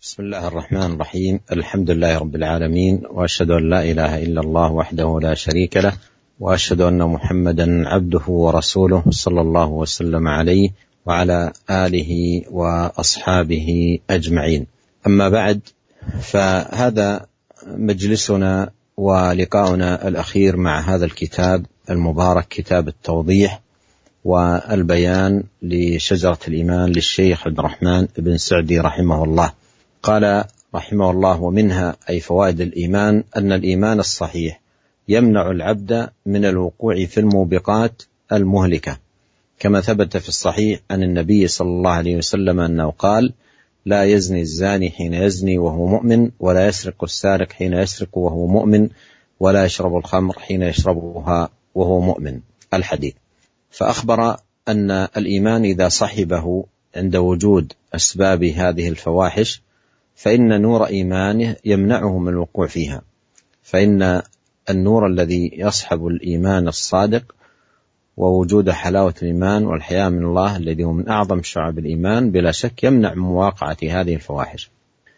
بسم الله الرحمن الرحيم. الحمد لله رب العالمين، وأشهد أن لا إله إلا الله وحده لا شريك له، وأشهد أن محمدا عبده ورسوله صلى الله وسلم عليه وعلى آله وأصحابه أجمعين. أما بعد، فهذا مجلسنا ولقاؤنا الأخير مع هذا الكتاب المبارك، كتاب التوضيح والبيان لشجرة الإيمان للشيخ عبد الرحمن بن سعدي رحمه الله. قال رحمه الله: ومنها أي فوائد الإيمان أن الإيمان الصحيح يمنع العبد من الوقوع في الموبقات المهلكة، كما ثبت في الصحيح عن النبي صلى الله عليه وسلم أنه قال: لا يزني الزاني حين يزني وهو مؤمن، ولا يسرق السارق حين يسرق وهو مؤمن، ولا يشرب الخمر حين يشربها وهو مؤمن. الحديث. فأخبر أن الإيمان إذا صحبه عند وجود أسباب هذه الفواحش فإن نور إيمانه يمنعه من الوقوع فيها، فإن النور الذي يصحب الإيمان الصادق ووجود حلاوة الإيمان والحياء من الله الذي هو من أعظم شعب الإيمان بلا شك يمنع من مواقعة هذه الفواحش،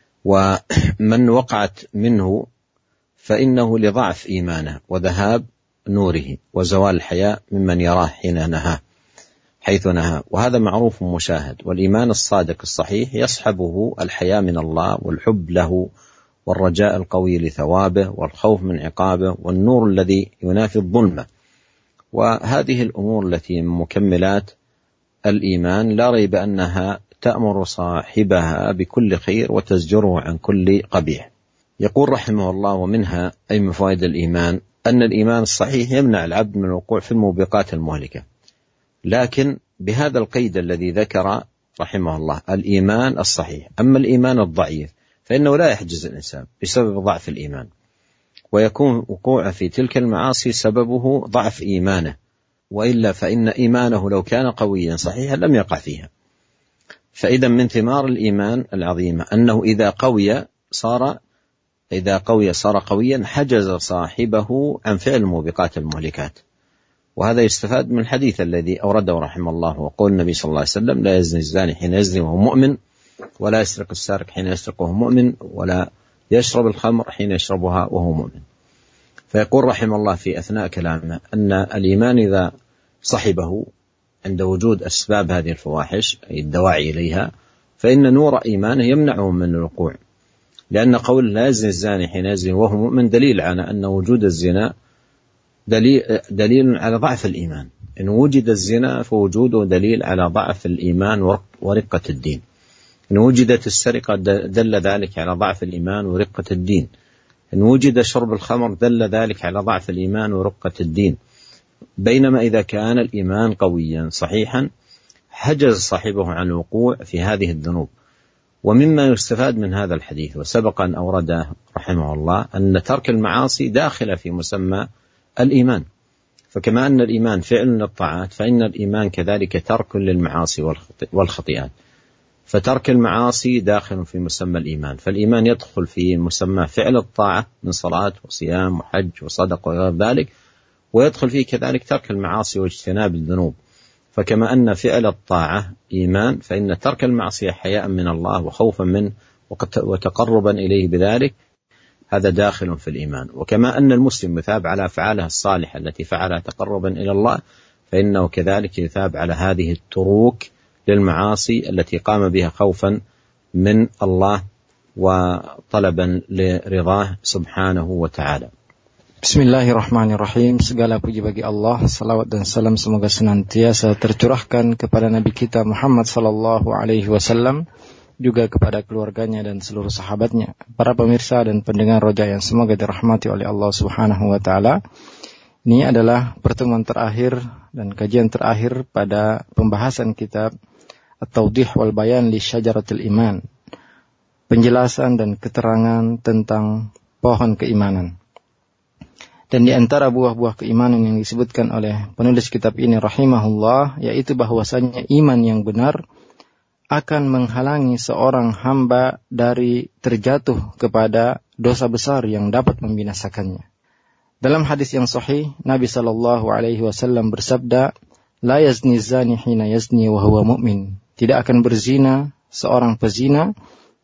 ومن وقعت منه فإنه لضعف إيمانه وذهاب نوره وزوال الحياء ممن يراه حيث نهى، وهذا معروف مشاهد. والإيمان الصادق الصحيح يصحبه الحياء من الله والحب له والرجاء القوي لثوابه والخوف من عقابه والنور الذي ينافي الظلمة، وهذه الأمور التي من مكملات الإيمان لا ريب أنها تأمر صاحبها بكل خير وتزجره عن كل قبيح. يقول رحمه الله: ومنها أي من فوائد الإيمان أن الإيمان الصحيح يمنع العبد من الوقوع في الموبقات المهلكة، لكن بهذا القيد الذي ذكر رحمه الله: الإيمان الصحيح. أما الإيمان الضعيف فإنه لا يحجز الإنسان بسبب ضعف الإيمان، ويكون وقوعه في تلك المعاصي سببه ضعف إيمانه، وإلا فإن إيمانه لو كان قويا صحيحا لم يقع فيها. فإذا من ثمار الإيمان العظيمة أنه إذا قوي صار قويا حجز صاحبه عن فعل الموبقات المهلكات. وهذا يستفاد من الحديث الذي أورده رحمه الله، وقول النبي صلى الله عليه وسلم: لا يزني الزاني حين يزني وهو مؤمن، ولا يسرق السارق حين يسرق وهو مؤمن، ولا يشرب الخمر حين يشربها وهو مؤمن. فيقول رحمه الله في أثناء كلامه أن الإيمان إذا صحبه عند وجود أسباب هذه الفواحش أي الدواعي إليها فإن نور إيمانه يمنعه من الوقوع، لأن قول لا يزني الزاني حين يزني وهو مؤمن دليل على أن وجود الزنا دليل على ضعف الإيمان. إن وجد الزنا فوجوده دليل على ضعف الإيمان ورقة الدين. إن وجدت السرقة دل ذلك على ضعف الإيمان ورقة الدين. إن وجد شرب الخمر دل ذلك على ضعف الإيمان ورقة الدين. بينما إذا كان الإيمان قويا صحيحا حجز صاحبه عن الوقوع في هذه الذنوب. ومما يستفاد من هذا الحديث وسبق أن أورده رحمه الله أن ترك المعاصي داخل في مسمى الإيمان، فكما أن الإيمان فعل للطاعات فإن الإيمان كذلك ترك للمعاصي والخطيئات، فترك المعاصي داخل في مسمى الإيمان. فالإيمان يدخل في مسمى فعل الطاعة من صلاة وصيام وحج وصدق وغير ذلك، ويدخل فيه كذلك ترك المعاصي واجتناب الذنوب. فكما أن فعل الطاعة إيمان فإن ترك المعصية حياء من الله وخوفا منه وتقربا إليه بذلك هذا داخل في الإيمان. وكما أن المسلم يثاب على أفعاله الصالحة التي فعلها تقربا إلى الله فإنه كذلك يثاب على هذه التروك للمعاصي التي قام بها خوفا من الله وطلبا لرضاه سبحانه وتعالى. Bismillahirrahmanirrahim. Segala puji bagi Allah, salawat dan salam semoga senantiasa tercurahkan kepada Nabi kita Muhammad sallallahu alaihi wasallam, juga kepada keluarganya dan seluruh sahabatnya. Para pemirsa dan pendengar Roja yang semoga dirahmati oleh Allah Subhanahu wa taala. Ini adalah pertemuan terakhir dan kajian terakhir pada pembahasan kitab At-Tawdih wal Bayan li Syajaratil Iman. Penjelasan dan keterangan tentang pohon keimanan. Dan di antara buah-buah keimanan yang disebutkan oleh penulis kitab ini rahimahullah, yaitu bahwasanya iman yang benar akan menghalangi seorang hamba dari terjatuh kepada dosa besar yang dapat membinasakannya. Dalam hadis yang sahih, Nabi sallallahu alaihi wasallam bersabda, "La yazni zani hina yazni wa huwa mu'min." Tidak akan berzina seorang pezina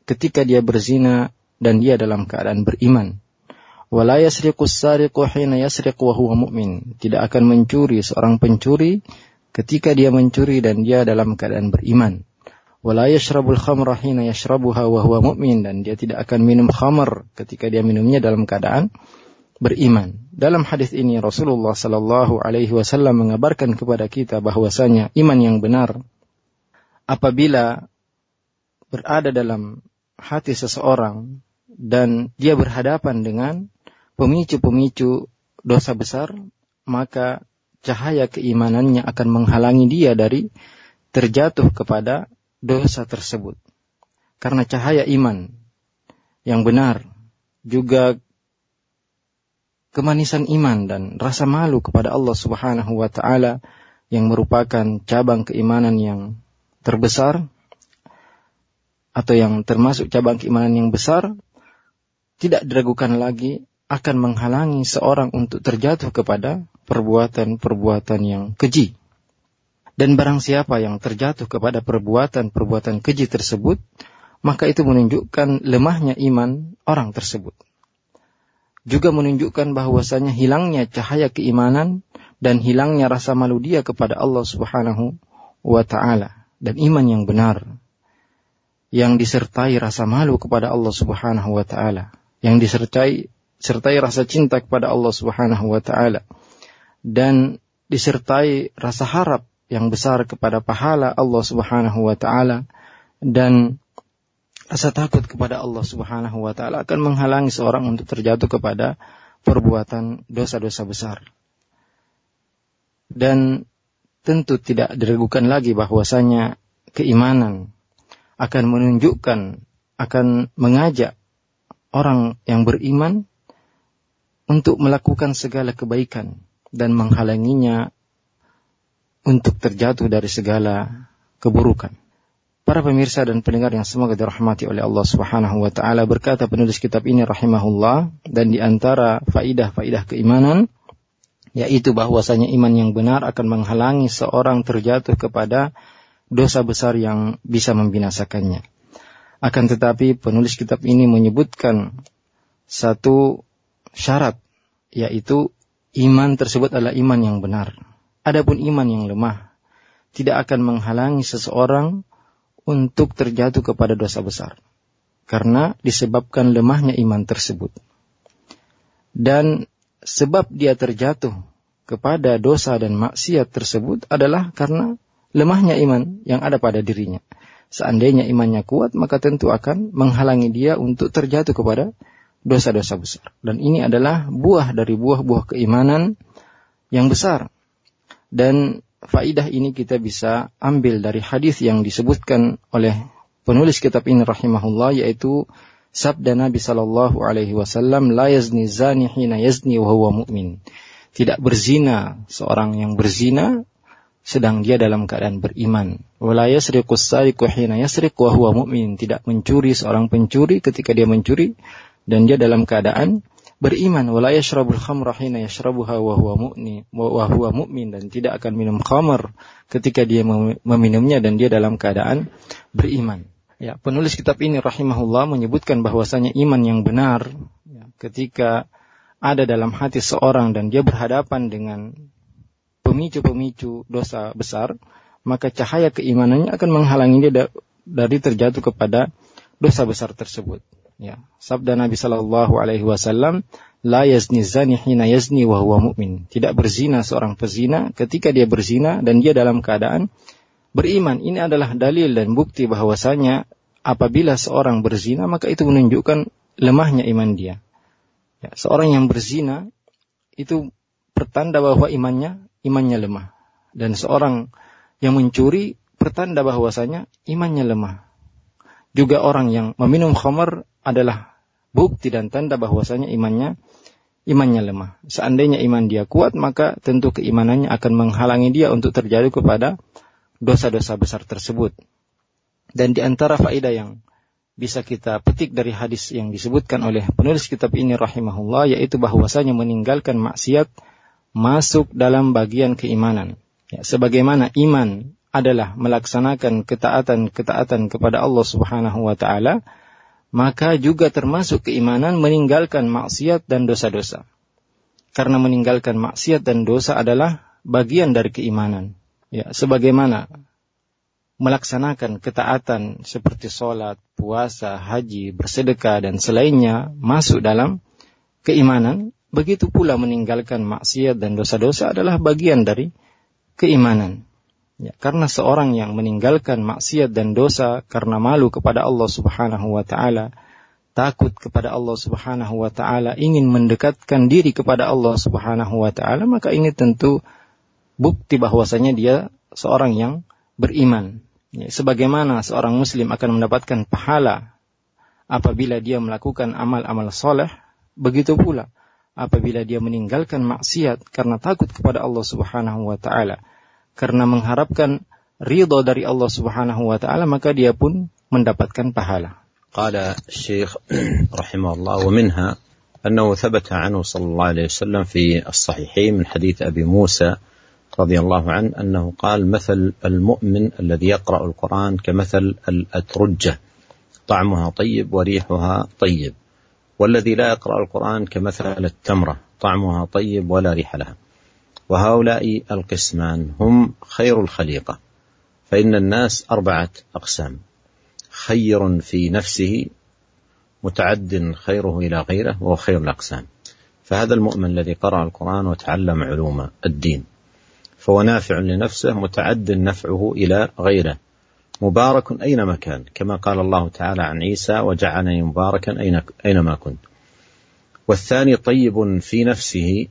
ketika dia berzina dan dia dalam keadaan beriman. Wala yasriqus sariqu hina yasriqu wa huwa mu'min. Tidak akan mencuri seorang pencuri ketika dia mencuri dan dia dalam keadaan beriman. Wala yashrabul khamra hina yashrabuha wa huwa mu'min. Dan dia tidak akan minum khamr ketika dia minumnya dalam keadaan beriman. Dalam hadis ini Rasulullah sallallahu alaihi wasallam mengabarkan kepada kita bahwasanya iman yang benar apabila berada dalam hati seseorang dan dia berhadapan dengan pemicu-pemicu dosa besar, maka cahaya keimanannya akan menghalangi dia dari terjatuh kepada dosa tersebut. Karena cahaya iman yang benar, juga kemanisan iman dan rasa malu kepada Allah Subhanahu wa taala yang merupakan cabang keimanan yang terbesar atau yang termasuk cabang keimanan yang besar, tidak diragukan lagi akan menghalangi seorang untuk terjatuh kepada perbuatan-perbuatan yang keji. Dan barang siapa yang terjatuh kepada perbuatan-perbuatan keji tersebut, maka itu menunjukkan lemahnya iman orang tersebut. Juga menunjukkan bahwasanya hilangnya cahaya keimanan dan hilangnya rasa malu dia kepada Allah Subhanahu wa ta'ala. Dan iman yang benar, yang disertai rasa malu kepada Allah Subhanahu wa ta'ala, yang disertai rasa cinta kepada Allah Subhanahu wa ta'ala, dan disertai rasa harap yang besar kepada pahala Allah Subhanahu wa ta'ala, dan rasa takut kepada Allah Subhanahu wa ta'ala akan menghalangi seorang untuk terjatuh kepada perbuatan dosa-dosa besar. Dan tentu tidak diragukan lagi bahwasanya keimanan akan menunjukkan, akan mengajak orang yang beriman untuk melakukan segala kebaikan dan menghalanginya untuk terjatuh dari segala keburukan. Para pemirsa dan pendengar yang semoga dirahmati oleh Allah Subhanahu wa taala, berkata penulis kitab ini rahimahullah, dan di antara faidah-faidah keimanan yaitu bahwasanya iman yang benar akan menghalangi seorang terjatuh kepada dosa besar yang bisa membinasakannya. Akan tetapi penulis kitab ini menyebutkan satu syarat, yaitu iman tersebut adalah iman yang benar. Adapun iman yang lemah tidak akan menghalangi seseorang untuk terjatuh kepada dosa besar, karena disebabkan lemahnya iman tersebut. Dan sebab dia terjatuh kepada dosa dan maksiat tersebut adalah karena lemahnya iman yang ada pada dirinya. Seandainya imannya kuat, maka tentu akan menghalangi dia untuk terjatuh kepada dosa-dosa besar. Dan ini adalah buah dari buah-buah keimanan yang besar. Dan faidah ini kita bisa ambil dari hadis yang disebutkan oleh penulis kitab ini rahimahullah, yaitu sabda Nabi sallallahu alaihi wasallam, la yazni zani hina yazni wa huwa mu'min. Tidak berzina seorang yang berzina sedang dia dalam keadaan beriman. Wala yasriqus sariqu hina yasriqu wa huwa mu'min. Tidak mencuri seorang pencuri ketika dia mencuri dan dia dalam keadaan beriman. Wala yashrabul khamra hina yashrabuha wa huwa mu'min. Dan tidak akan minum khamr ketika dia meminumnya dan dia dalam keadaan beriman. Ya, penulis kitab ini rahimahullah menyebutkan bahwasanya iman yang benar ya, ketika ada dalam hati seorang dan dia berhadapan dengan pemicu-pemicu dosa besar, maka cahaya keimanannya akan menghalangi dia dari terjatuh kepada dosa besar tersebut. Ya, sabda Nabi sallallahu alaihi wasallam, la yazni zani hina yazni wa huwa mu'min. Tidak berzina seorang pezina ketika dia berzina dan dia dalam keadaan beriman. Ini adalah dalil dan bukti bahwasanya apabila seorang berzina, maka itu menunjukkan lemahnya iman dia. Ya, seorang yang berzina itu pertanda bahwa imannya lemah. Dan seorang yang mencuri pertanda bahwasanya imannya lemah. Juga orang yang meminum khamr adalah bukti dan tanda bahwasanya imannya lemah. Seandainya iman dia kuat, maka tentu keimanannya akan menghalangi dia untuk terjatuh kepada dosa-dosa besar tersebut. Dan di antara faedah yang bisa kita petik dari hadis yang disebutkan oleh penulis kitab ini rahimahullah, yaitu bahwasanya meninggalkan maksiat masuk dalam bagian keimanan. Ya, sebagaimana iman adalah melaksanakan ketaatan kepada Allah Subhanahu wa taala, maka juga termasuk keimanan meninggalkan maksiat dan dosa-dosa. Karena meninggalkan maksiat dan dosa adalah bagian dari keimanan. Ya, sebagaimana melaksanakan ketaatan seperti sholat, puasa, haji, bersedekah dan selainnya masuk dalam keimanan, begitu pula meninggalkan maksiat dan dosa-dosa adalah bagian dari keimanan. Ya, karena seorang yang meninggalkan maksiat dan dosa karena malu kepada Allah Subhanahu wa taala, takut kepada Allah Subhanahu wa taala, ingin mendekatkan diri kepada Allah Subhanahu wa taala, maka ini tentu bukti bahwasanya dia seorang yang beriman. Ya, sebagaimana seorang muslim akan mendapatkan pahala apabila dia melakukan amal-amal soleh, begitu pula apabila dia meninggalkan maksiat karena takut kepada Allah Subhanahu wa taala, karena mengharapkan ridha dari Allah Subhanahu wa taala, maka dia pun mendapatkan pahala. Qala Syekh rahimahullah, wa minha annahu thabata anhu sallallahu alaihi wasallam fi as-sahihain min hadits Abi Musa radhiyallahu anhu annahu qala mathal al-mu'min alladhi yaqra'u al-Qur'an kamathal al-atrujjah طعمها طيب وريحها طيب والذي لا يقرأ القرآن كمثل التمرة طعمها طيب ولا ريح لها وهؤلاء القسمان هم خير الخليقة فإن الناس 4 أقسام خير في نفسه متعد خيره إلى غيره وهو خير الأقسام فهذا المؤمن الذي قرأ القرآن وتعلم علوم الدين فهو نافع لنفسه متعد نفعه إلى غيره مبارك أينما كان كما قال الله تعالى عن عيسى وجعلني مباركا أينما كنت والثاني طيب في نفسه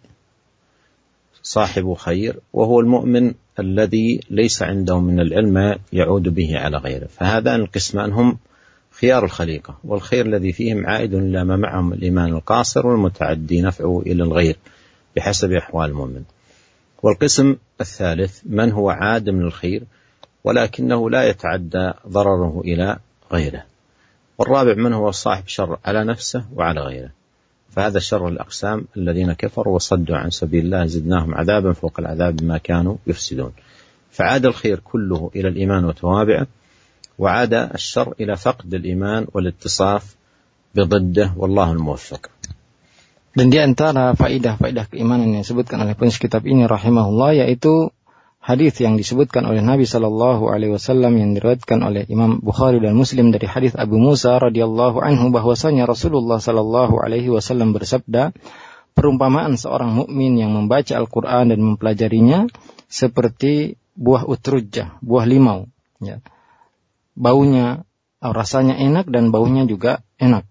صاحب خير وهو المؤمن الذي ليس عنده من العلم يعود به على غيره فهذان القسمان هم خيار الخليقة والخير الذي فيهم عائد إلى ما معهم الإيمان القاصر والمتعدي نفعه إلى الغير بحسب أحوال المؤمن والقسم الثالث من هو عادم للخير ولكنه لا يتعدى ضرره إلى غيره والرابع من هو صاحب شر على نفسه وعلى غيره فهذا شر الأقسام الذين كفروا وصدوا عن سبيل الله زدناهم عذابا فوق العذاب بما كانوا يفسدون فعاد الخير كله إلى الإيمان وتوابعه وعاد الشر إلى فقد الإيمان والاتصاف بضده والله الموفق. Dan di antara faidah-faidah keimanan yang disebutkan oleh penulis kitab ini rahimahullah, yaitu hadis yang disebutkan oleh Nabi sallallahu alaihi wasallam yang diriwayatkan oleh Imam Bukhari dan Muslim dari hadis Abu Musa radhiyallahu anhu bahwasanya Rasulullah sallallahu alaihi wasallam bersabda, perumpamaan seorang mukmin yang membaca Al-Qur'an dan mempelajarinya seperti buah utrujjah, buah limau, ya. Baunya, rasanya enak dan baunya juga enak.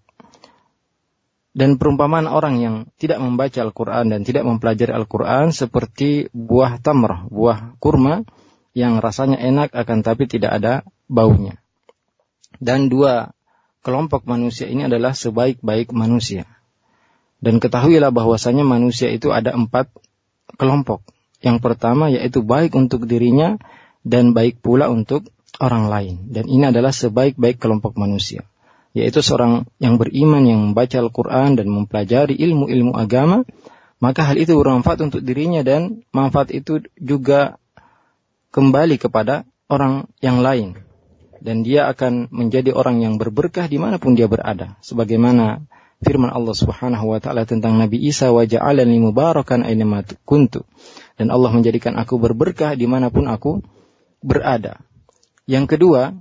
Dan perumpamaan orang yang tidak membaca Al-Quran dan tidak mempelajari Al-Quran seperti buah tamr, buah kurma yang rasanya enak akan tapi tidak ada baunya. Dan 2 kelompok manusia ini adalah sebaik-baik manusia. Dan ketahuilah bahwasanya manusia itu ada 4 kelompok. Yang pertama yaitu baik untuk dirinya dan baik pula untuk orang lain. Dan ini adalah sebaik-baik kelompok manusia, yaitu seorang yang beriman yang membaca Al-Quran dan mempelajari ilmu-ilmu agama, maka hal itu bermanfaat untuk dirinya dan manfaat itu juga kembali kepada orang yang lain. Dan dia akan menjadi orang yang berberkah dimanapun dia berada. Sebagaimana firman Allah Subhanahu wa ta'ala tentang Nabi Isa, wa ja'alani mubarakan aynama kuntu. Dan Allah menjadikan aku berberkah dimanapun aku berada. Yang kedua,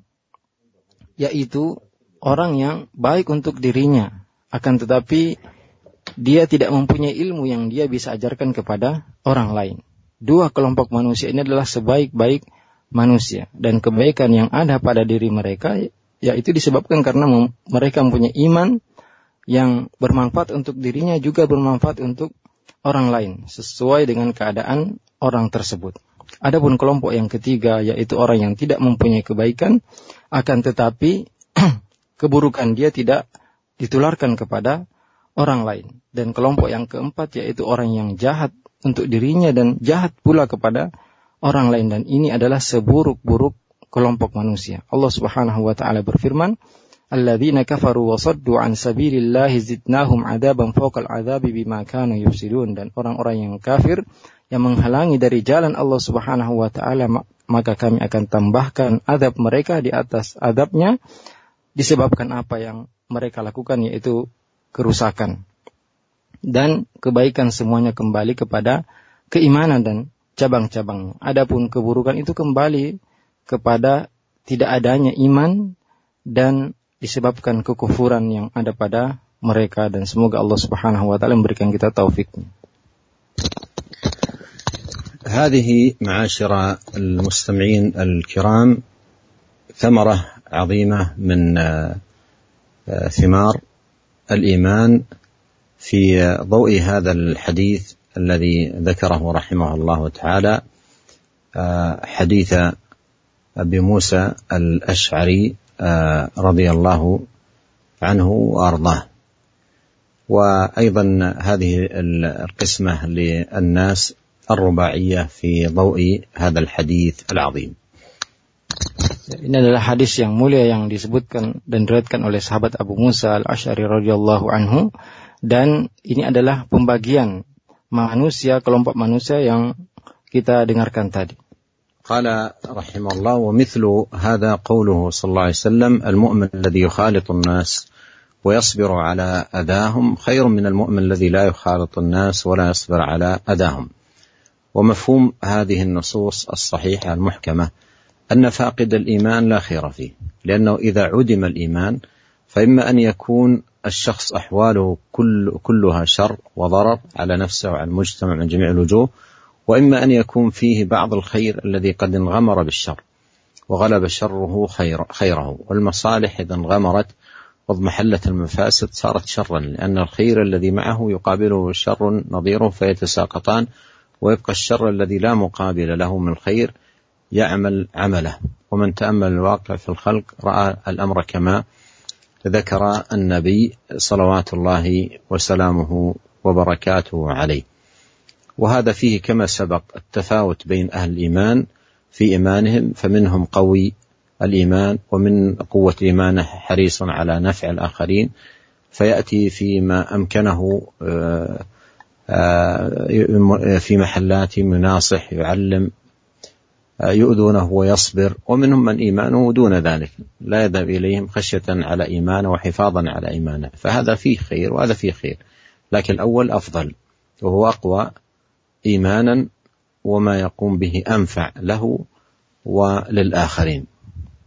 yaitu orang yang baik untuk dirinya, akan tetapi dia tidak mempunyai ilmu yang dia bisa ajarkan kepada orang lain. 2 kelompok manusia ini adalah sebaik-baik manusia. Dan kebaikan yang ada pada diri mereka, yaitu disebabkan karena mereka mempunyai iman yang bermanfaat untuk dirinya juga bermanfaat untuk orang lain, sesuai dengan keadaan orang tersebut. Adapun kelompok yang ketiga, yaitu orang yang tidak mempunyai kebaikan, akan tetapi keburukan dia tidak ditularkan kepada orang lain. Dan kelompok yang keempat yaitu orang yang jahat untuk dirinya dan jahat pula kepada orang lain. Dan ini adalah seburuk-buruk kelompok manusia. Allah Subhanahu wa ta'ala berfirman, alladzina kafaru wa saddu an sabilillahi zidnahum adaban fawqal adabi bima kanu yufsidun. Dan orang-orang yang kafir yang menghalangi dari jalan Allah Subhanahu wa ta'ala, maka kami akan tambahkan azab mereka di atas azabnya disebabkan apa yang mereka lakukan, yaitu kerusakan. Dan kebaikan semuanya kembali kepada keimanan dan cabang-cabangnya. Adapun keburukan itu kembali kepada tidak adanya iman dan disebabkan kekufuran yang ada pada mereka, dan semoga Allah Subhanahu wa taala memberikan kita taufiknya. هذه معاشر المستمعين الكرام ثمرة عظيمة من ثمار الإيمان في ضوء هذا الحديث الذي ذكره رحمه الله تعالى، حديث أبي موسى الأشعري رضي الله عنه وأرضاه. وأيضا هذه القسمة للناس الرباعية في ضوء هذا الحديث العظيم. Ini adalah hadis yang mulia yang disebutkan dan diriwayatkan oleh sahabat Abu Musa al-Ash'ari radhiyallahu anhu, dan ini adalah pembagian manusia, kelompok manusia yang kita dengarkan tadi. قال رحمه الله: ومثل هذا قوله صلى الله عليه وسلم: المؤمن الذي يخالط الناس ويصبر على أذاهم خير من المؤمن الذي لا يخالط الناس ولا يصبر على أذاهم. ومفهوم هذه النصوص الصحيحة المحكمة أن فاقد الإيمان لا خير فيه، لأنه إذا عدم الإيمان فإما أن يكون الشخص أحواله كلها شر وضرر على نفسه وعلى المجتمع من جميع الوجوه، وإما أن يكون فيه بعض الخير الذي قد انغمر بالشر وغلب شره خيره، والمصالح إذا انغمرت واضمحلت المفاسد صارت شرا، لأن الخير الذي معه يقابله شر نظيره فيتساقطان، ويبقى الشر الذي لا مقابل له من الخير يعمل عمله. ومن تأمل الواقع في الخلق رأى الأمر كما ذكر النبي صلوات الله وسلامه وبركاته عليه. وهذا فيه كما سبق التفاوت بين أهل الإيمان في إيمانهم، فمنهم قوي الإيمان ومن قوة إيمانه حريص على نفع الآخرين، فيأتي فيما أمكنه في محلات يناصح يعلم، يؤذونه ويصبر. ومنهم من إيمانه دون ذلك لا يذهب إليهم خشية على إيمانه وحفاظا على إيمانه، فهذا فيه خير وهذا فيه خير، لكن الأول أفضل وهو أقوى إيمانا وما يقوم به أنفع له وللآخرين.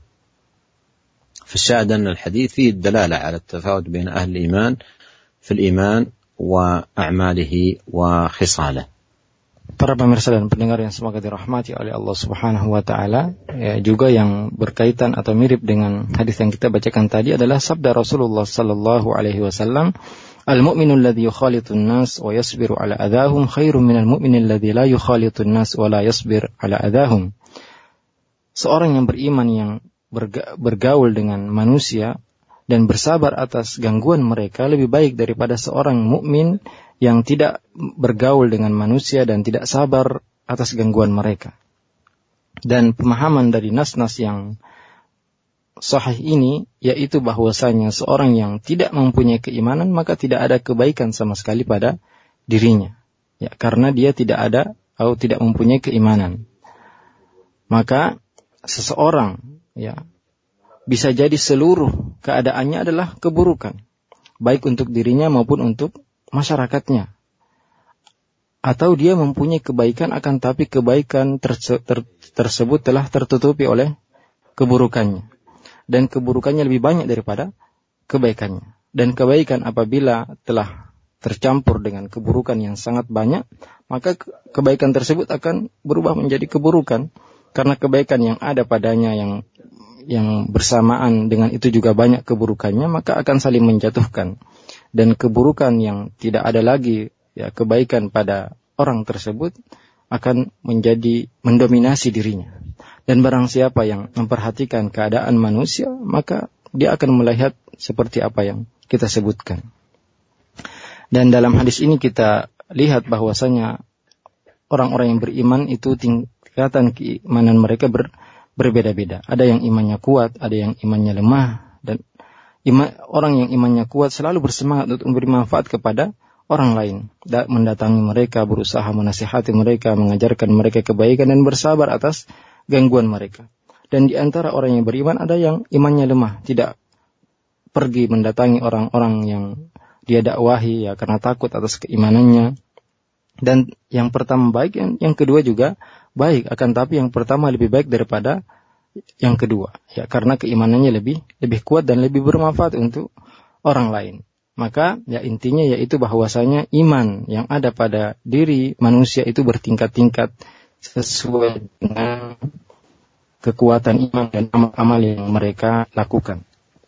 فالشاهد أن الحديث فيه الدلالة على التفاوت بين أهل الإيمان في الإيمان وأعماله وخصاله. Para pemirsa dan pendengar yang semoga dirahmati oleh Allah Subhanahu wa taala, juga yang berkaitan atau mirip dengan hadis yang kita bacakan tadi adalah sabda Rasulullah sallallahu alaihi wasallam, "Al-mu'minu alladhi yukhalitun nas wa yasbiru ala adahum khairum minal mu'mini alladhi la yukhalitun nas wa la yasbir ala adahum." Seorang yang beriman yang bergaul dengan manusia dan bersabar atas gangguan mereka lebih baik daripada seorang mukmin yang tidak bergaul dengan manusia dan tidak sabar atas gangguan mereka. Dan pemahaman dari nas-nas yang sahih ini yaitu bahwasanya seorang yang tidak mempunyai keimanan maka tidak ada kebaikan sama sekali pada dirinya, ya, karena dia tidak ada atau tidak mempunyai keimanan. Maka seseorang, ya, bisa jadi seluruh keadaannya adalah keburukan, baik untuk dirinya maupun untuk masyarakatnya. Atau dia mempunyai kebaikan akan tapi kebaikan tersebut telah tertutupi oleh keburukannya. Dan keburukannya lebih banyak daripada kebaikannya. Dan kebaikan apabila telah tercampur dengan keburukan yang sangat banyak, maka kebaikan tersebut akan berubah menjadi keburukan. Karena kebaikan yang ada padanya yang bersamaan dengan itu juga banyak keburukannya, maka akan saling menjatuhkan. Dan keburukan yang tidak ada lagi, ya, kebaikan pada orang tersebut akan menjadi mendominasi dirinya. Dan barang siapa yang memperhatikan keadaan manusia, maka dia akan melihat seperti apa yang kita sebutkan. Dan dalam hadis ini kita lihat bahwasanya orang-orang yang beriman itu tingkatan keimanan mereka berbeda-beda. Ada yang imannya kuat, ada yang imannya lemah. Dan orang yang imannya kuat selalu bersemangat untuk memberi manfaat kepada orang lain, mendatangi mereka, berusaha menasihati mereka, mengajarkan mereka kebaikan dan bersabar atas gangguan mereka. Dan di antara orang yang beriman ada yang imannya lemah, tidak pergi mendatangi orang-orang yang dia dakwahi ya karena takut atas keimanannya. Dan yang pertama baik, yang kedua juga baik, akan tapi yang pertama lebih baik daripada yang kedua ya, karena keimanannya lebih kuat dan lebih bermanfaat untuk orang lain. Maka ya intinya yaitu bahwasanya iman yang ada pada diri manusia itu bertingkat-tingkat sesuai dengan kekuatan iman dan amal-amal yang mereka lakukan.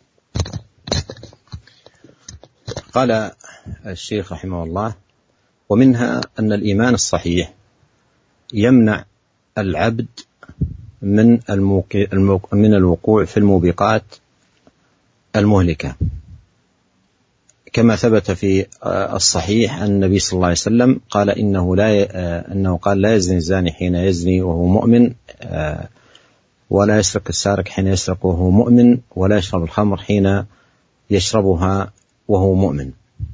قال الشيخ رحمه الله: ومنها أن الإيمان الصحيح يمنع العبد من الوقوع في الموبقات المهلكة، كما ثبت في الصحيح أن النبي صلى الله عليه وسلم قال أنه قال: لا يزني الزاني حين يزني وهو مؤمن، ولا يسرق السارق حين يسرق وهو مؤمن، ولا يشرب الخمر حين يشربها وهو مؤمن.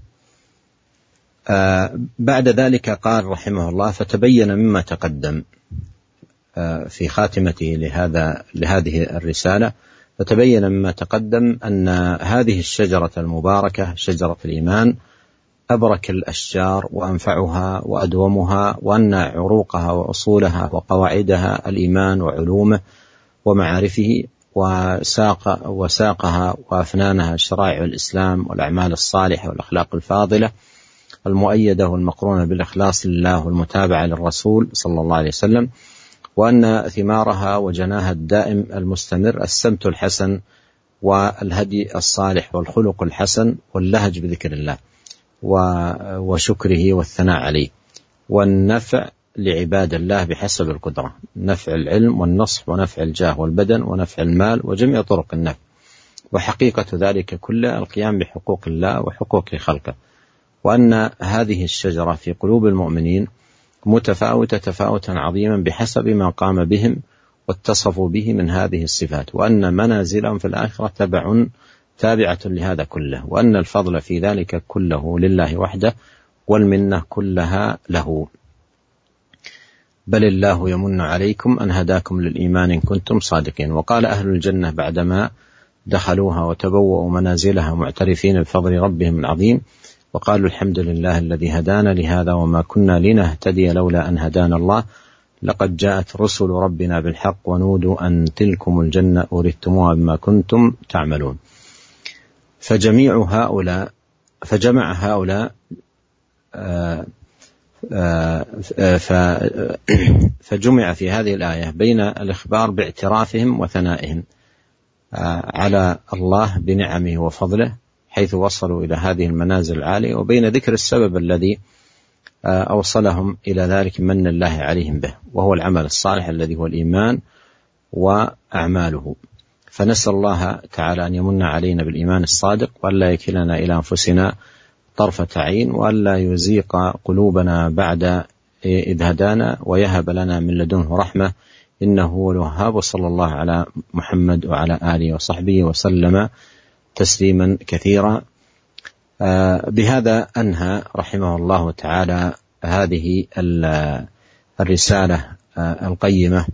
بعد ذلك قال رحمه الله: فتبين مما تقدم في خاتمته لهذه الرسالة، فتبين مما تقدم أن هذه الشجرة المباركة شجرة الإيمان أبرك الأشجار وأنفعها وأدومها، وأن عروقها وأصولها وقواعدها الإيمان وعلومه ومعارفه، وساقها وأفنانها شرائع الإسلام والأعمال الصالحة والأخلاق الفاضلة المؤيدة والمقرونة بالإخلاص لله والمتابعة للرسول صلى الله عليه وسلم، وأن ثمارها وجناها الدائم المستمر السمت الحسن والهدي الصالح والخلق الحسن واللهج بذكر الله وشكره والثناء عليه، والنفع لعباد الله بحسب القدرة، نفع العلم والنصح ونفع الجاه والبدن ونفع المال وجميع طرق النفع، وحقيقة ذلك كله القيام بحقوق الله وحقوق خلقه، وأن هذه الشجرة في قلوب المؤمنين متفاوتة تفاوتا عظيما بحسب ما قام بهم واتصفوا به من هذه الصفات، وأن منازلهم في الآخرة تابعة لهذا كله، وأن الفضل في ذلك كله لله وحده والمنة كلها له. بل الله يمن عليكم أن هداكم للإيمان إن كنتم صادقين. وقال أهل الجنة بعدما دخلوها وتبوأوا منازلها معترفين بفضل ربهم العظيم، وقالوا: الحمد لله الذي هدانا لهذا وما كنا لنهتدي لولا أن هدانا الله، لقد جاءت رسل ربنا بالحق ونودوا أن تلكم الجنة أورثتموها بما كنتم تعملون. فجمع هؤلاء فجمع في هذه الآية بين الإخبار باعترافهم وثنائهم على الله بنعمه وفضله حيث وصلوا إلى هذه المنازل العالية، وبين ذكر السبب الذي أوصلهم إلى ذلك من الله عليهم به، وهو العمل الصالح الذي هو الإيمان وأعماله. فنسأل الله تعالى أن يمن علينا بالإيمان الصادق، وألا يكلنا إلى أنفسنا طرفة عين، وألا يزيق قلوبنا بعد إذ هدانا، ويهب لنا من لدنه رحمة إنه هو الوهاب. وصلى الله على محمد وعلى آله وصحبه وسلم تسليما كثيرا. بهذا أنهى رحمه الله تعالى هذه الرسالة القيمة،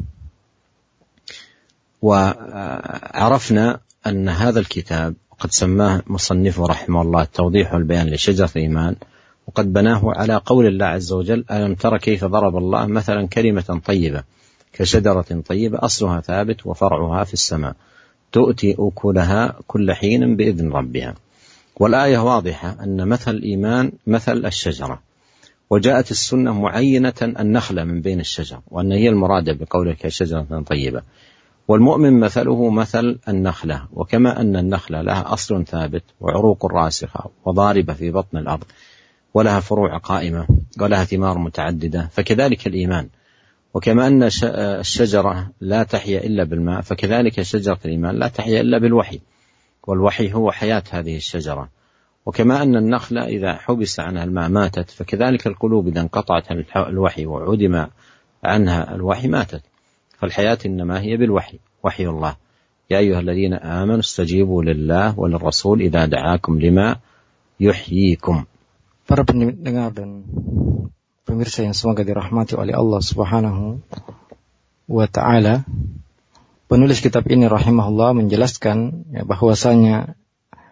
وعرفنا أن هذا الكتاب قد سماه مصنفه رحمه الله التوضيح والبيان لشجرة الإيمان، وقد بناه على قول الله عز وجل: ألم تر كيف ضرب الله مثلا كلمة طيبة كشجرة طيبة أصلها ثابت وفرعها في السماء تؤتي أكلها كل حين بإذن ربها. والآية واضحة أن مثل الإيمان مثل الشجرة، وجاءت السنة معينة النخلة من بين الشجر، وأن هي المرادة بقولك كشجرة طيبة. والمؤمن مثله مثل النخلة، وكما أن النخلة لها أصل ثابت وعروق راسخة وضاربة في بطن الأرض ولها فروع قائمة ولها ثمار متعددة، فكذلك الإيمان. وكما أن الشجرة لا تحيا إلا بالماء، فكذلك شجرة الإيمان لا تحيا إلا بالوحي، والوحي هو حياة هذه الشجرة. وكما أن النخلة إذا حبس عنها الماء ماتت، فكذلك القلوب إذا انقطعت عن الوحي وعدم عنها الوحي ماتت. فالحياة إنما هي بالوحي، وحي الله: يا أيها الذين آمنوا استجيبوا لله وللرسول إذا دعاكم لما يحييكم. Para pendengar dan pemirsa yang semoga dirahmati oleh Allah Subhanahu wa Ta'ala, penulis kitab ini rahimahullah menjelaskan bahwasanya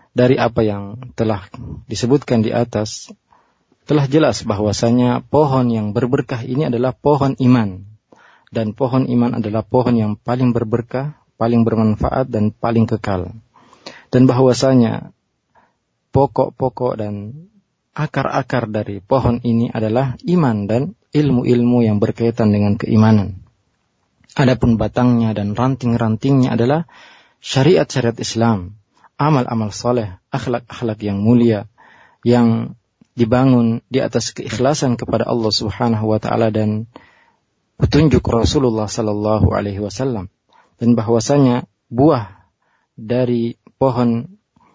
dari apa yang telah disebutkan di atas, telah jelas bahwasanya pohon yang berberkah ini adalah pohon iman. Dan pohon iman adalah pohon yang paling berberkah, paling bermanfaat, dan paling kekal. Dan bahwasanya pokok-pokok dan akar-akar dari pohon ini adalah iman dan ilmu-ilmu yang berkaitan dengan keimanan. Adapun batangnya dan ranting-rantingnya adalah syariat-syariat Islam, amal-amal soleh, akhlak-akhlak yang mulia, yang dibangun di atas keikhlasan kepada Allah Subhanahu wa Ta'ala dan petunjuk Rasulullah Sallallahu Alaihi Wasallam. Dan bahwasanya buah dari pohon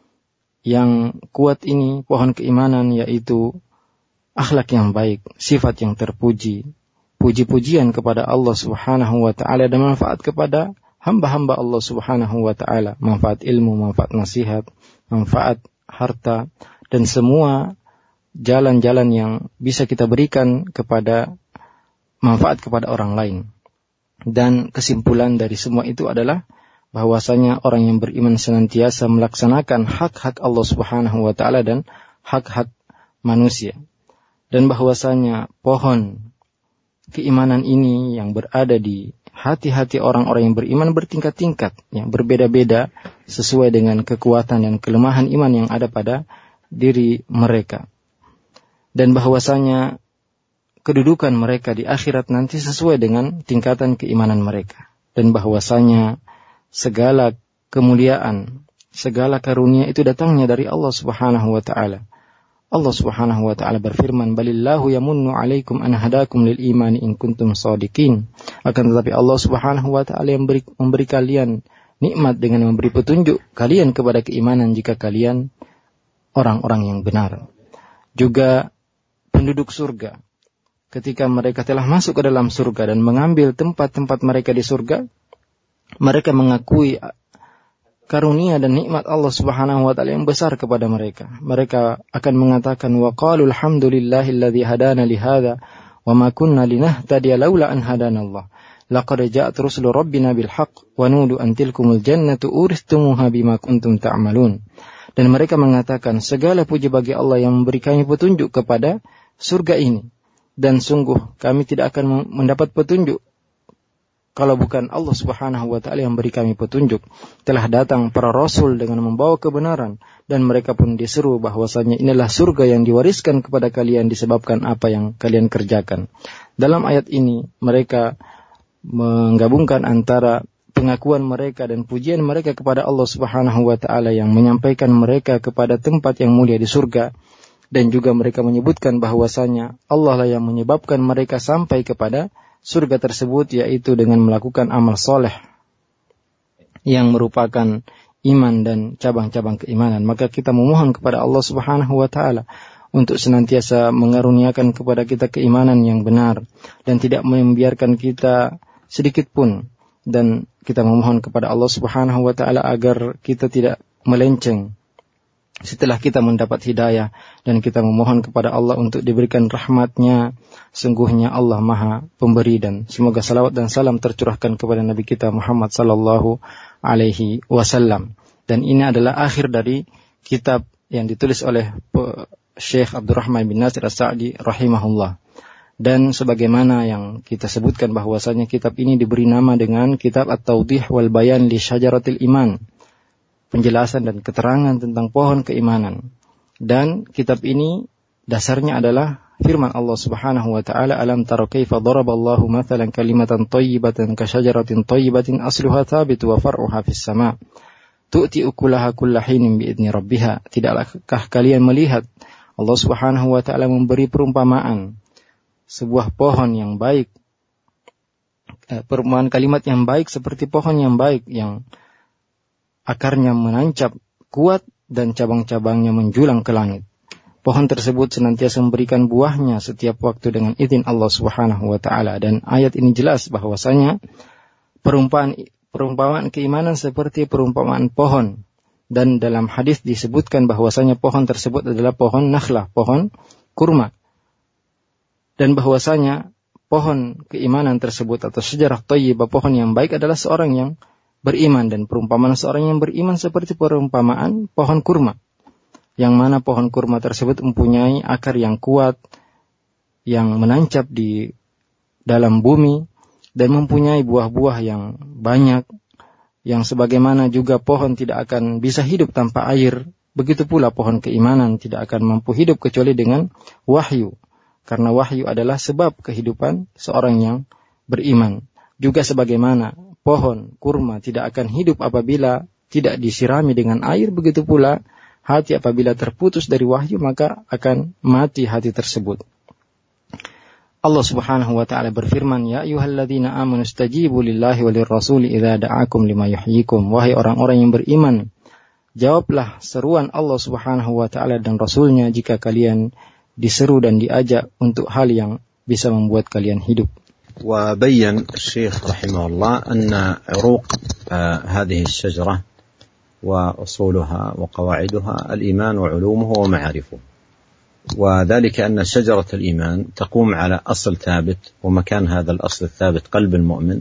yang kuat ini, pohon keimanan, yaitu akhlak yang baik, sifat yang terpuji, puji-pujian kepada Allah Subhanahu wa Ta'ala, dan manfaat kepada hamba-hamba Allah Subhanahu wa Ta'ala, manfaat ilmu, manfaat nasihat, manfaat harta, dan semua jalan-jalan yang bisa kita berikan kepada manfaat kepada orang lain. Dan kesimpulan dari semua itu adalah bahwasanya orang yang beriman senantiasa melaksanakan hak-hak Allah Subhanahu wa Ta'ala dan hak-hak manusia. Dan bahwasanya pohon keimanan ini yang berada di hati-hati orang-orang yang beriman bertingkat-tingkat, yang berbeda-beda sesuai dengan kekuatan dan kelemahan iman yang ada pada diri mereka. Dan bahwasanya kedudukan mereka di akhirat nanti sesuai dengan tingkatan keimanan mereka. Dan bahwasanya segala kemuliaan, segala karunia itu datangnya dari Allah Subhanahu wa Ta'ala. Allah Subhanahu wa Ta'ala berfirman, "Balillahu yamunnu 'alaikum an hadakum lil imani in kuntum shadiqin." Akan tetapi Allah Subhanahu wa Ta'ala yang memberi kalian nikmat dengan memberi petunjuk kalian kepada keimanan jika kalian orang-orang yang benar. Juga penduduk surga, ketika mereka telah masuk ke dalam surga dan mengambil tempat-tempat mereka di surga, mereka mengakui karunia dan nikmat Allah Subhanahu wa Ta'ala yang besar kepada mereka. Mereka akan mengatakan, wa qalu alhamdulillahilladzi hadana li hadza wa ma kunna linahtadiya laula an hadanallah. Laqad ja'at rusulu rabbina bil haqq wa nudu an tilkumul jannatu uristumuha bima kuntum ta'malun. Dan mereka mengatakan, segala puji bagi Allah yang memberi kami petunjuk kepada surga ini. Dan sungguh kami tidak akan mendapat petunjuk kalau bukan Allah Subhanahu wa Ta'ala yang beri kami petunjuk. Telah datang para rasul dengan membawa kebenaran, dan mereka pun diseru bahwasanya inilah surga yang diwariskan kepada kalian disebabkan apa yang kalian kerjakan. Dalam ayat ini mereka menggabungkan antara pengakuan mereka dan pujian mereka kepada Allah Subhanahu wa Ta'ala yang menyampaikan mereka kepada tempat yang mulia di surga, dan juga mereka menyebutkan bahwasanya Allah lah yang menyebabkan mereka sampai kepada surga tersebut, yaitu dengan melakukan amal soleh yang merupakan iman dan cabang-cabang keimanan. Maka kita memohon kepada Allah Subhanahu wa Ta'ala untuk senantiasa mengaruniakan kepada kita keimanan yang benar dan tidak membiarkan kita sedikit pun. Dan kita memohon kepada Allah Subhanahu wa Ta'ala agar kita tidak melenceng setelah kita mendapat hidayah, dan kita memohon kepada Allah untuk diberikan rahmat-Nya. Sungguhnya Allah Maha Pemberi, dan semoga salawat dan salam tercurahkan kepada Nabi kita Muhammad sallallahu alaihi wasallam. Dan ini adalah akhir dari kitab yang ditulis oleh Syekh Abdurrahman bin Nasir As-Sa'di rahimahullah. Dan sebagaimana yang kita sebutkan bahwasanya kitab ini diberi nama dengan Kitab At-Tawdih wal Bayan li Syajaratil Iman, penjelasan dan keterangan tentang pohon keimanan. Dan kitab ini dasarnya adalah firman Allah Subhanahu wa Ta'ala, alam tara kaifa daraballahu mathalan kalimatan thayyibatan ka syajaratin thayyibatin asluha thabitu wa far'uha fis sama' tu'ti ukulaha kullahinin bi idzni rabbiha. Tidakkah kalian melihat Allah Subhanahu wa Ta'ala memberi perumpamaan sebuah pohon yang baik, perumpamaan kalimat yang baik seperti pohon yang baik yang akarnya menancap kuat dan cabang-cabangnya menjulang ke langit. Pohon tersebut senantiasa memberikan buahnya setiap waktu dengan izin Allah Subhanahu wa Ta'ala. Dan ayat ini jelas bahwasanya perumpamaan keimanan seperti perumpamaan pohon. Dan dalam hadis disebutkan bahwasanya pohon tersebut adalah pohon nakhlah, pohon kurma. Dan bahwasanya pohon keimanan tersebut atau syajarah thayyibah, pohon yang baik, adalah seorang yang beriman. Dan perumpamaan seorang yang beriman seperti perumpamaan pohon kurma. yang mana pohon kurma tersebut mempunyai akar yang kuat, yang menancap di dalam bumi, dan mempunyai buah-buah yang banyak, yang sebagaimana juga pohon tidak akan bisa hidup tanpa air, begitu pula pohon keimanan tidak akan mampu hidup kecuali dengan wahyu, karena wahyu adalah sebab kehidupan seorang yang beriman. Juga sebagaimana pohon kurma tidak akan hidup apabila tidak disirami dengan air, begitu pula hati apabila terputus dari wahyu maka akan mati hati tersebut. Allah Subhanahu wa taala berfirman, ya ayyuhalladzina amanu istajibu lillahi walir rasuli idza da'akum lima yuhyikum. Wahai orang-orang yang beriman, jawablah seruan Allah Subhanahu wa taala dan rasulnya jika kalian diseru dan diajak untuk hal yang bisa membuat kalian hidup. وبين الشيخ رحمه الله أن عروق هذه الشجرة وأصولها وقواعدها الإيمان وعلومه ومعارفه، وذلك أن شجرة الإيمان تقوم على أصل ثابت، ومكان هذا الأصل الثابت قلب المؤمن،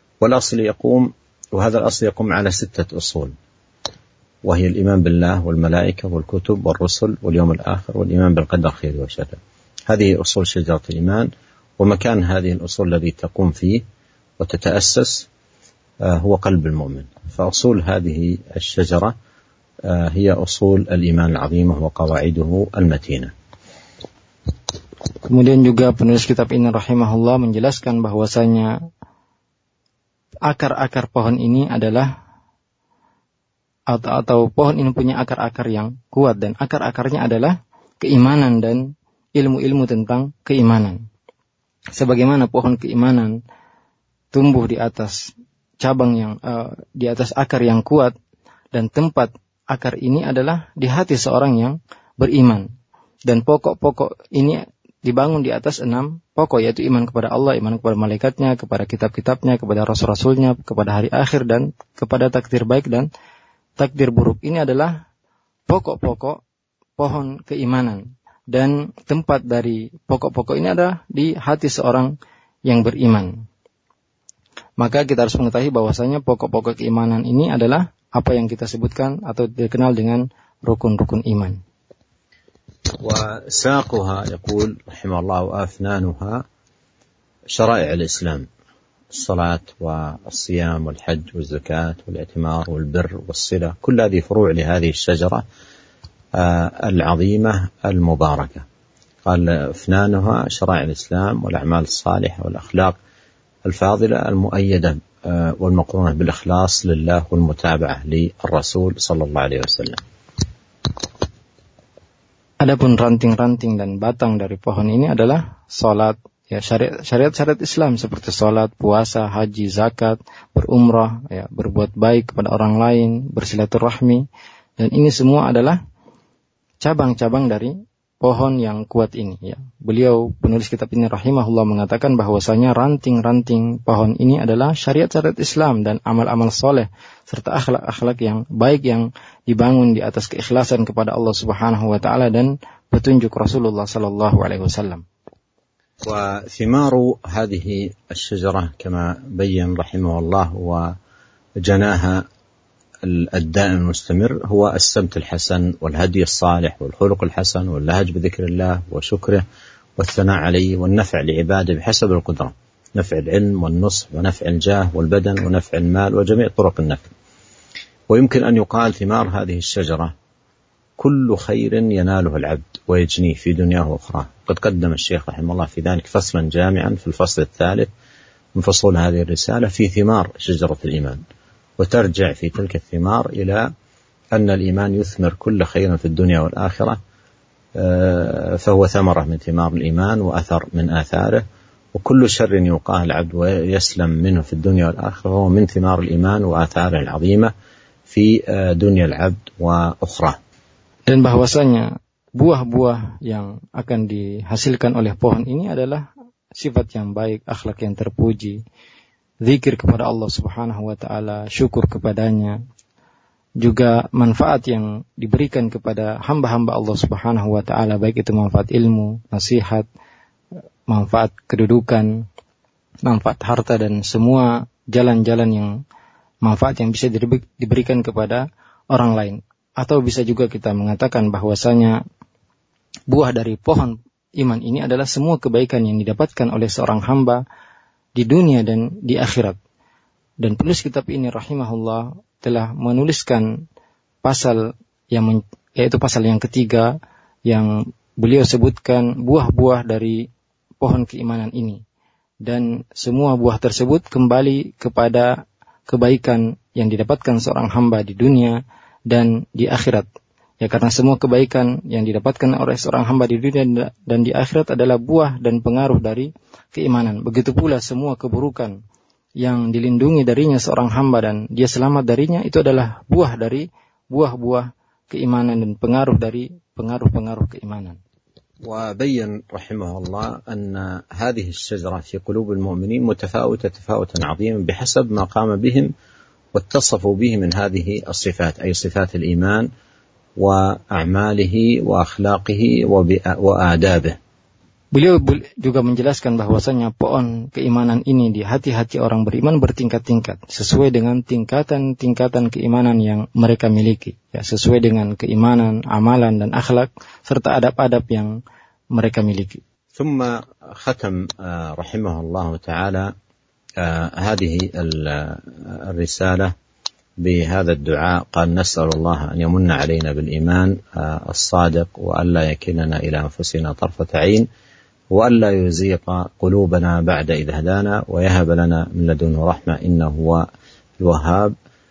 وهذا الأصل يقوم على 6 أصول، وهي الإيمان بالله والملائكة والكتب والرسل واليوم الآخر والإيمان بالقدر خيره وشره. هذه أصول شجرة الإيمان، ومكان هذه الأصول الذي تقوم فيه وتتأسس هو قلب المؤمن. فأصول هذه الشجرة هي أصول الإيمان العظيمة وقواعده المتينة. Kemudian juga penulis kitab ini rahimahullah menjelaskan bahwasanya akar-akar pohon ini adalah atau pohon ini punya akar-akar yang kuat, dan akar-akarnya adalah keimanan dan ilmu-ilmu tentang keimanan. Sebagaimana pohon keimanan tumbuh di atas cabang yang di atas akar yang kuat, dan tempat akar ini adalah di hati seorang yang beriman, dan pokok-pokok ini dibangun di atas 6 pokok, yaitu iman kepada Allah, iman kepada malaikatnya, kepada kitab-kitabnya, kepada rasul-rasulnya, kepada hari akhir, dan kepada takdir baik dan takdir buruk. Ini adalah pokok-pokok pohon keimanan, dan tempat dari pokok-pokok ini adalah di hati seorang yang beriman. Maka kita harus mengetahui bahwasanya pokok-pokok keimanan ini adalah apa yang kita sebutkan atau dikenal dengan rukun-rukun iman. وساقها يقول رحمه الله وأفنانها شرائع الإسلام، الصلاة والصيام والحج والزكاة والاعتمار والبر والصلة، كل هذه فروع لهذه الشجرة العظيمة المباركة. قال أفنانها شرائع الإسلام والأعمال الصالحة والأخلاق الفاضلة المؤيدة والمقرونة بالإخلاص لله والمتابعة للرسول صلى الله عليه وسلم. Adapun ranting-ranting dan batang dari pohon ini adalah salat, ya, syariat-syariat Islam seperti salat, puasa, haji, zakat, berumrah, ya, berbuat baik kepada orang lain, bersilaturahmi, dan ini semua adalah cabang-cabang dari pohon yang kuat ini, ya. Beliau penulis kitab ini rahimahullah mengatakan bahwasanya ranting-ranting pohon ini adalah syariat-syariat Islam dan amal-amal soleh serta akhlak-akhlak yang baik yang dibangun di atas keikhlasan kepada Allah Subhanahu wa taala dan petunjuk Rasulullah sallallahu alaihi wasallam. وثمار هذه الشجرة كما بين رحمه الله وجناها الدائم المستمر هو السمت الحسن والهدي الصالح والخلق الحسن واللهج بذكر الله وشكره والثناء عليه والنفع لعباده بحسب القدرة، نفع العلم والنصح ونفع الجاه والبدن ونفع المال وجميع طرق النفع. ويمكن أن يقال ثمار هذه الشجرة كل خير يناله العبد ويجنيه في دنياه وأخراه. قد قدم الشيخ رحمه الله في ذلك فصلا جامعا في الفصل 3 من فصول هذه الرسالة في ثمار شجرة الإيمان، وترجع في تلك الثمار إلى أن الإيمان يثمر كل خير في الدنيا والآخرة، فهو ثمرة من ثمار الإيمان وأثر من آثاره، وكل شر يوقاه العبد ويسلم منه في الدنيا والآخرة هو من ثمار الإيمان وآثاره العظيمة في دنيا العبد وأخرى. Dan bahwasanya buah-buah yang akan dihasilkan oleh pohon ini adalah sifat yang baik, akhlak yang terpuji, zikir kepada Allah Subhanahu wa taala, syukur kepadanya, juga manfaat yang diberikan kepada hamba-hamba Allah Subhanahu wa taala, baik itu manfaat ilmu, nasihat, manfaat kedudukan, manfaat harta, dan semua jalan-jalan yang manfaat yang bisa diberikan kepada orang lain. atau bisa juga kita mengatakan bahwasanya buah dari pohon iman ini adalah semua kebaikan yang didapatkan oleh seorang hamba di dunia dan di akhirat. Dan penulis kitab ini rahimahullah telah menuliskan pasal yaitu pasal yang ketiga yang beliau sebutkan buah-buah dari pohon keimanan ini. Dan semua buah tersebut kembali kepada kebaikan yang didapatkan seorang hamba di dunia dan di akhirat. Ya, karena semua kebaikan yang didapatkan oleh seorang hamba di dunia dan di akhirat adalah buah dan pengaruh dari keimanan. Begitu pula semua keburukan yang dilindungi darinya seorang hamba dan dia selamat darinya, itu adalah buah dari buah-buah keimanan dan pengaruh dari pengaruh-pengaruh keimanan. وبين رحمه الله أن هذه الشجرة في قلوب المؤمنين متفاوتة تفاوتا عظيما بحسب ما قام بهم واتصفوا به من هذه الصفات، أي صفات الإيمان وأعماله وأخلاقه وآدابه. Beliau juga menjelaskan bahwasanya pohon keimanan ini di hati-hati orang beriman bertingkat-tingkat sesuai dengan tingkatan-tingkatan keimanan yang mereka miliki, ya, sesuai dengan keimanan, amalan dan akhlak serta adab-adab yang mereka miliki. ثم ختم رحمه الله تعالى هذه الرسالة بهذا الدعاء، قال: نسأل الله أن يمن علينا بالإيمان الصادق وألا يكلنا إلى أنفسنا طرفة عين وألا يزيق قلوبنا بعد إذ هدانا ويهب لنا من لدنه رحمة إنه هو الوهاب.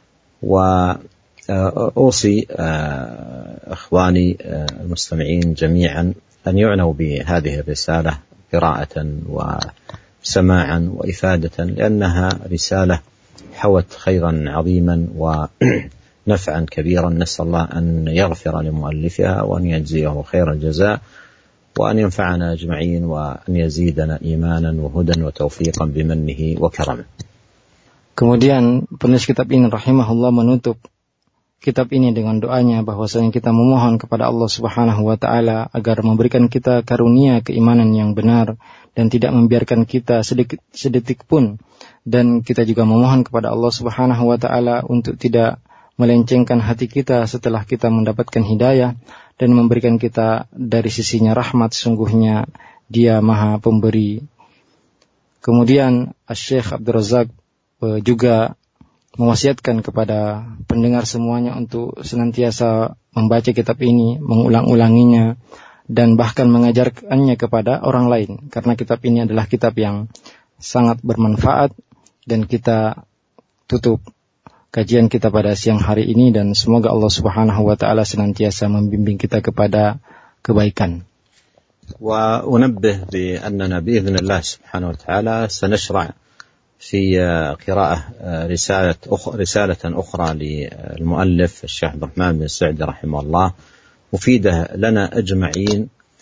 وأوصي إخواني المستمعين جميعا أن يعنوا بهذه الرسالة قراءة وسماعا وإفادة، لأنها رسالة حوت خيرا عظيما ونفعا كبيرا. نسأل الله أن يغفر لمؤلفها وأن يجزيه خير الجزاء وأن ينفعنا أجمعين وأن يزيدنا إيمانا وهدى وتوفيقا بمنه وكرمه. Kemudian penulis kitab ini rahimahullah menutup kitab ini dengan doanya bahwasanya kita memohon kepada Allah Subhanahu wa taala agar memberikan kita karunia keimanan yang benar dan tidak membiarkan kita sedetik pun, dan kita juga memohon kepada Allah Subhanahu wa taala untuk tidak melencengkan hati kita setelah kita mendapatkan hidayah dan memberikan kita dari sisinya rahmat. Sungguhnya Dia Maha Pemberi. Kemudian Syekh Abdul Razak juga mewasiatkan kepada pendengar semuanya untuk senantiasa membaca kitab ini, mengulang-ulanginya, dan bahkan mengajarkannya kepada orang lain, karena kitab ini adalah kitab yang sangat bermanfaat. Dan kita tutup kajian kita pada siang hari ini, dan semoga Allah Subhanahu wa taala senantiasa membimbing kita kepada kebaikan. وأنبه بأننا بإذن الله سبحانه وتعالى سنشرع في قراءة رسالة أخرى للمؤلف الشيخ عبد الرحمن بن سعدي رحمه الله، مفيدة لنا أجمعين،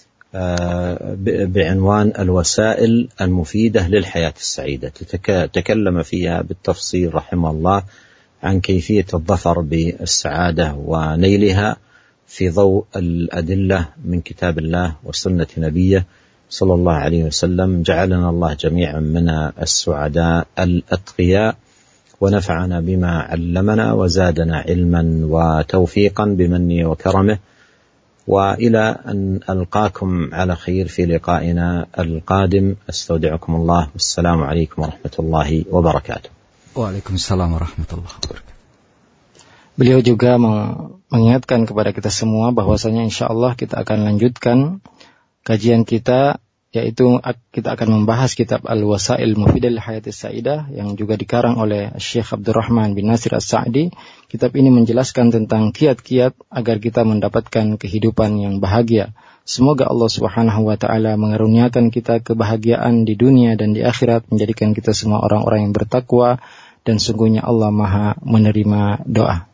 بعنوان الوسائل المفيدة للحياة السعيدة. تكلم فيها بالتفصيل رحمه الله عن كيفية الظفر بالسعادة ونيلها في ضوء الأدلة من كتاب الله وسنة نبيه صلى الله عليه وسلم. جعلنا الله جميعا من السعداء الأتقياء ونفعنا بما علمنا وزادنا علما وتوفيقا بمنه وكرمه. وإلى أن ألقاكم على خير في لقائنا القادم، أستودعكم الله، والسلام عليكم ورحمة الله وبركاته. Waalaikumsalam warahmatullahi wabarakatuh. Beliau juga mengingatkan kepada kita semua bahwasanya insyaallah kita akan lanjutkan kajian kita, yaitu kita akan membahas kitab Al-Wasail Mufidah lil Hayatis Sa'idah yang juga dikarang oleh Syekh Abdurrahman bin Nasir As-Sa'di. Kitab ini menjelaskan tentang kiat-kiat agar kita mendapatkan kehidupan yang bahagia. Semoga Allah Subhanahu wa taala mengaruniakan kita kebahagiaan di dunia dan di akhirat, menjadikan kita semua orang-orang yang bertakwa, dan sungguhnya Allah Maha menerima doa.